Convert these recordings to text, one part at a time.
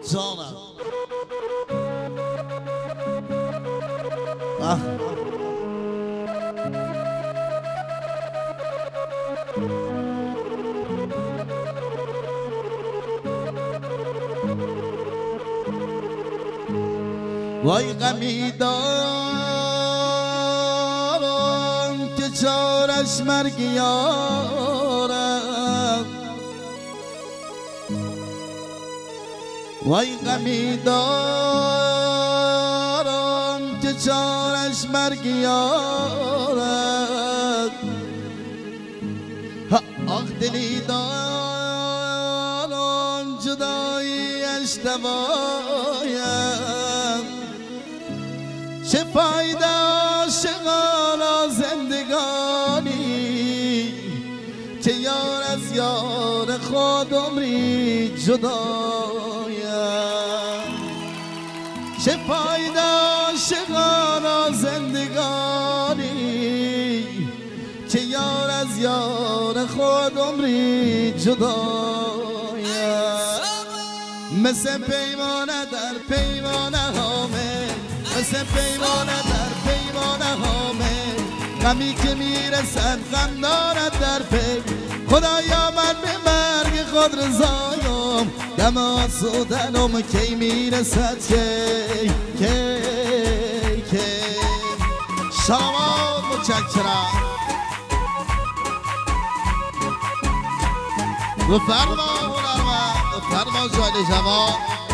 جانم. وای غمی دارم که چارش مرگ یارم، وای غمی دارم که چارش مرگ یارم. آخ دلی دارم جداییش دوایم، چه فایده عاشقانا زندگانی که یار از یار خود عمری جدایم. چه فایده عاشقانا زندگانی که یار از یار خود عمری جدایم. مثل پیمانه در پیمانه هامه، مثل پیمانه در پیمانه هامه، غمی که میرسد غم دارد در پی. خدایا من به مرگ خود رضایم، دم آسودنم کی میرسد کی. سلامات متشکرم. بفرما هنرمند، بفرما جان جوان.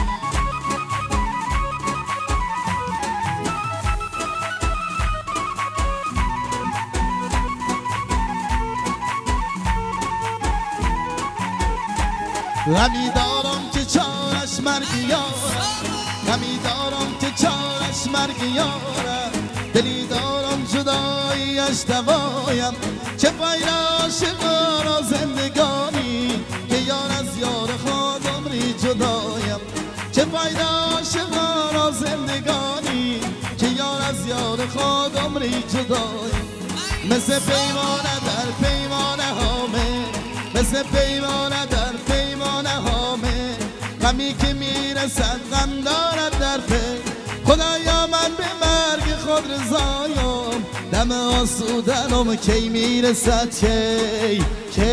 غمی دارم که چارش مرگ یارم، غمی دارم که چارش مرگ یارم، دلی دارم جداییش دوایم. چه فایده عاشقانا زندگانی که یار از یار خود عمری جدایم. چه فایده عاشقانا زندگانی که یار از یار خود عمری جدایم. مثل پیمانه در پیمانه هامه، مثل پیمانه در پیمانه هامه، غمی که میرسد غم دارد در پی. خدایا من به مرگ خود رضایم، دم آسودنم کی میرسد کی.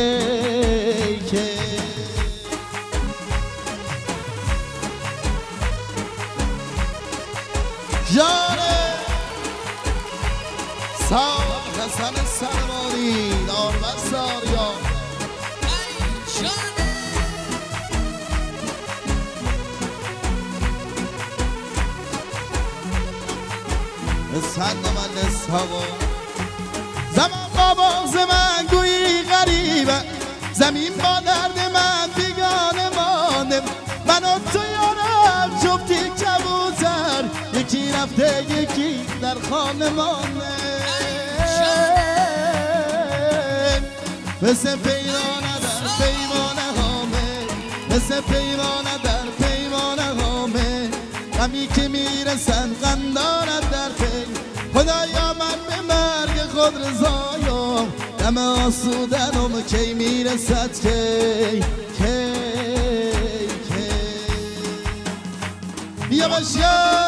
جانه سال حسن سلمانی دارمد ساریان. سند من نسهوا زمان با باز من گویی غریبه، زمین با درد من بیگانه مانده. من و تو یارم جفتی کبوتر، یکی رفته یکی در خانه مانده. مثل پیمانه در پیمانه هامه، مثل پیمانه در پیمانه هامه، غمی که میرسد غم دارد در پی. خدایا من به مرگ خود رضایم، دم آسودنم کی میرسد کی. بیا باشیم